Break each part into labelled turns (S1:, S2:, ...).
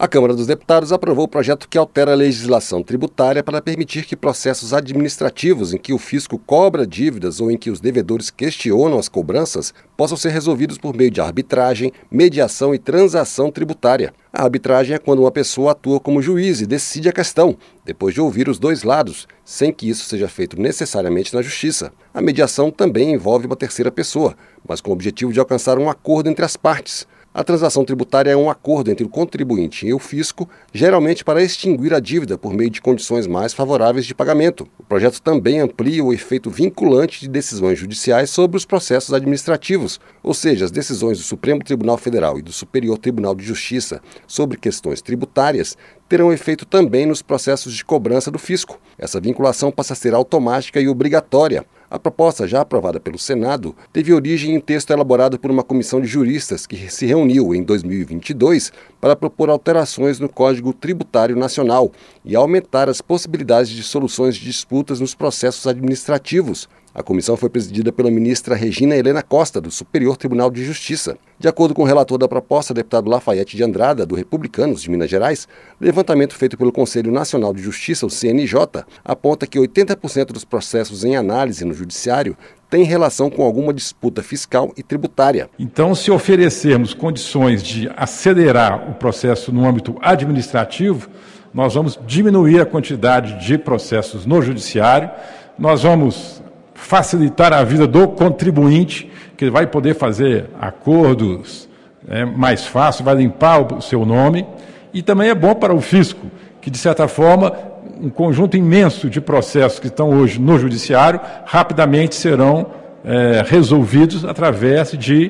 S1: A Câmara dos Deputados aprovou o projeto que altera a legislação tributária para permitir que processos administrativos em que o fisco cobra dívidas ou em que os devedores questionam as cobranças possam ser resolvidos por meio de arbitragem, mediação e transação tributária. A arbitragem é quando uma pessoa atua como juiz e decide a questão, depois de ouvir os dois lados, sem que isso seja feito necessariamente na justiça. A mediação também envolve uma terceira pessoa, mas com o objetivo de alcançar um acordo entre as partes. A transação tributária é um acordo entre o contribuinte e o fisco, geralmente para extinguir a dívida por meio de condições mais favoráveis de pagamento. O projeto também amplia o efeito vinculante de decisões judiciais sobre os processos administrativos, ou seja, as decisões do Supremo Tribunal Federal e do Superior Tribunal de Justiça sobre questões tributárias terão efeito também nos processos de cobrança do fisco. Essa vinculação passa a ser automática e obrigatória. A proposta, já aprovada pelo Senado, teve origem em texto elaborado por uma comissão de juristas que se reuniu em 2022 para propor alterações no Código Tributário Nacional e aumentar as possibilidades de soluções de disputas nos processos administrativos. A comissão foi presidida pela ministra Regina Helena Costa, do Superior Tribunal de Justiça. De acordo com o relator da proposta, deputado Lafayette de Andrada, do Republicanos de Minas Gerais, levantamento feito pelo Conselho Nacional de Justiça, o CNJ, aponta que 80% dos processos em análise no Judiciário têm relação com alguma disputa fiscal e tributária.
S2: Então, se oferecermos condições de acelerar o processo no âmbito administrativo, nós vamos diminuir a quantidade de processos no Judiciário, nós vamos facilitar a vida do contribuinte, que vai poder fazer acordos mais fácil, vai limpar o seu nome, e também é bom para o fisco, que, de certa forma, um conjunto imenso de processos que estão hoje no Judiciário rapidamente serão resolvidos através de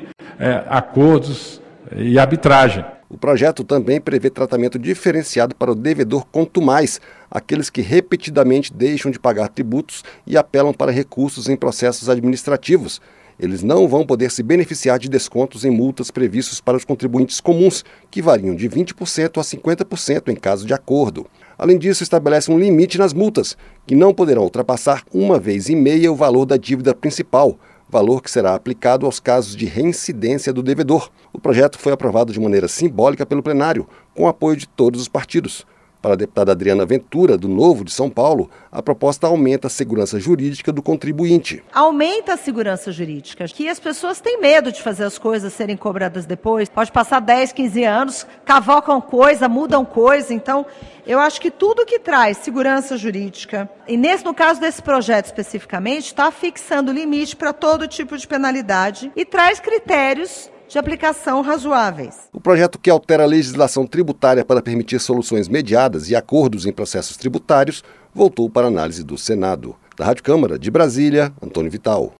S2: acordos e arbitragem.
S1: O projeto também prevê tratamento diferenciado para o devedor contumaz, aqueles que repetidamente deixam de pagar tributos e apelam para recursos em processos administrativos. Eles não vão poder se beneficiar de descontos em multas previstos para os contribuintes comuns, que variam de 20% a 50% em caso de acordo. Além disso, estabelece um limite nas multas, que não poderão ultrapassar 1,5 vezes o valor da dívida principal, valor que será aplicado aos casos de reincidência do devedor. O projeto foi aprovado de maneira simbólica pelo plenário, com apoio de todos os partidos. Para a deputada Adriana Ventura, do Novo de São Paulo, a proposta aumenta a segurança jurídica do contribuinte.
S3: Aumenta a segurança jurídica, que as pessoas têm medo de fazer as coisas serem cobradas depois. Pode passar 10, 15 anos, cavocam coisa, mudam coisa. Então, eu acho que tudo que traz segurança jurídica, e no caso desse projeto especificamente, está fixando limite para todo tipo de penalidade e traz critérios de aplicação razoáveis.
S1: O projeto que altera a legislação tributária para permitir soluções mediadas e acordos em processos tributários voltou para análise do Senado. Da Rádio Câmara de Brasília, Antônio Vital.